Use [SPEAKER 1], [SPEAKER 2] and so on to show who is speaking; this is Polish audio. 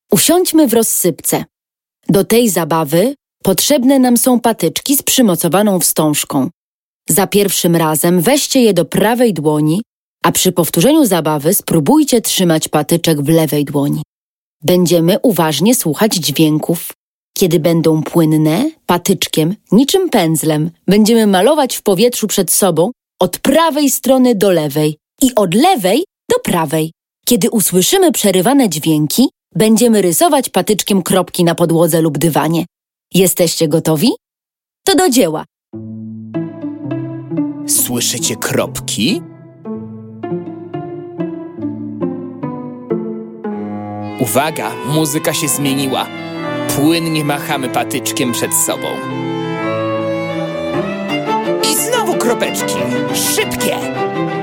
[SPEAKER 1] Usiądźmy w rozsypce. Do tej zabawy potrzebne nam są patyczki z przymocowaną wstążką. Za pierwszym razem weźcie je do prawej dłoni, a przy powtórzeniu zabawy spróbujcie trzymać patyczek w lewej dłoni. Będziemy uważnie słuchać dźwięków. Kiedy będą płynne, patyczkiem, niczym pędzlem, będziemy malować w powietrzu przed sobą od prawej strony do lewej i od lewej do prawej. Kiedy usłyszymy przerywane dźwięki, będziemy rysować patyczkiem kropki na podłodze lub dywanie. Jesteście gotowi? To do dzieła!
[SPEAKER 2] Słyszycie kropki? Uwaga, muzyka się zmieniła. Płynnie machamy patyczkiem przed sobą. I znowu kropeczki. Szybkie!